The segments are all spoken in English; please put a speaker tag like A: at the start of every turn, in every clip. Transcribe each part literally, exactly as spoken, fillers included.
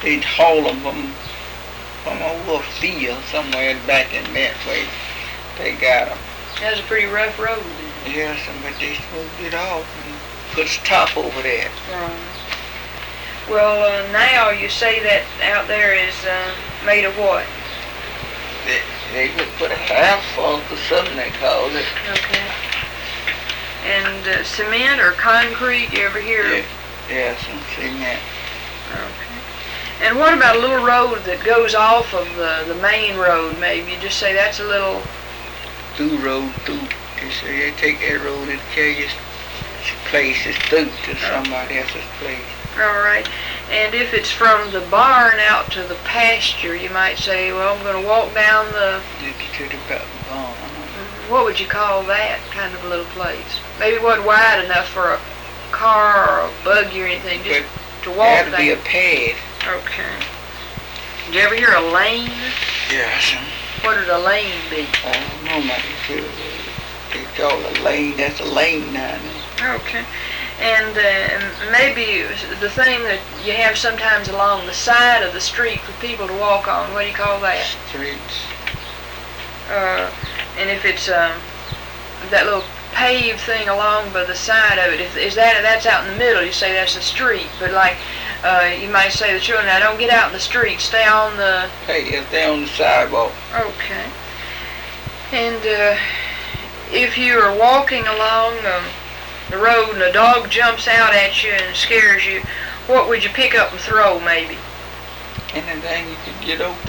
A: they'd haul them from, from over a field somewhere back in that way. They got them.
B: That was a pretty rough road then.
A: Yes, but they smoothed it off and put a top over that.
B: Right. Well, uh, now you say that out there is uh, made of what?
A: They, they would put a asphalt or something they call it.
B: Okay. And uh, cement or concrete, you ever hear?
A: Yeah, yeah, some cement.
B: Okay. And what about a little road that goes off of the, the main road, maybe? You just say that's a little...
A: Through road, through. They say they take that road and carry your place is through to somebody else's place.
B: All right. And if it's from the barn out to the pasture, you might say, well, I'm going to walk down the...
A: To the barn.
B: What would you call that kind of a little place? Maybe it wasn't wide enough for a car or a buggy or anything, just
A: but
B: to walk
A: down. That'd
B: down.
A: be a pad.
B: Okay. Did you ever hear a lane?
A: Yes.
B: What would a lane be?
A: I don't know, my dear. They call it a lane. That's a lane down there.
B: Okay. And uh, maybe the thing that you have sometimes along the side of the street for people to walk on, what do you call that?
A: Streets.
B: Uh, and if it's um, that little paved thing along by the side of it, if, is that that's out in the middle, you say that's a street. But like uh, you might say to the children, now don't get out in the street, stay on the...
A: Hey, yeah, stay on the sidewalk.
B: Okay. And uh, if you are walking along um, the road and a dog jumps out at you and scares you, what would you pick up and throw, maybe?
A: Anything you could get over.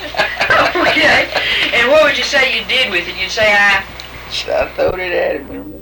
B: Okay. And what would you say you did with it? You'd say, I...
A: So I throwed it at him and